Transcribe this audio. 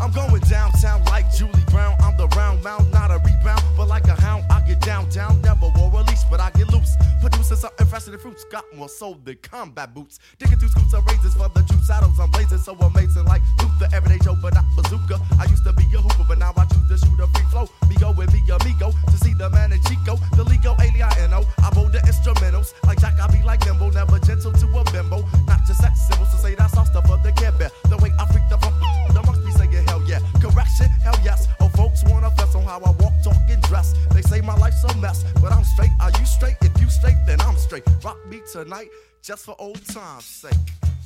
I'm going downtown like Julie Brown. I'm the round mound, not a rebound, but like a hound, I get down, never wore a leash, but I get loose. Producing something fresher than fruits, got more soul than combat boots. Digging through scoops of razors for the juice, saddles I'm blazing, so amazing like Luther, everyday Joe, but not bazooka. I used to be a hooper, but now I choose to shoot a free flow. Migo with me, amigo, to see the man in Chico, the Ligo, A-L-I-N-O. I roll the instrumentals, like Jack, I be like nimble, never gentle to a bimbo. Not just sex symbols to say that's all stuff for the Care Bear. The way I freak the funk, the monks be saying hell yeah. Correction, hell yes. Oh, folks wanna fess on how I walk, talk, and dress. They say my life's a mess, but I'm straight. Are you straight? If you straight, then I'm straight. Rock me tonight, just for old time's sake.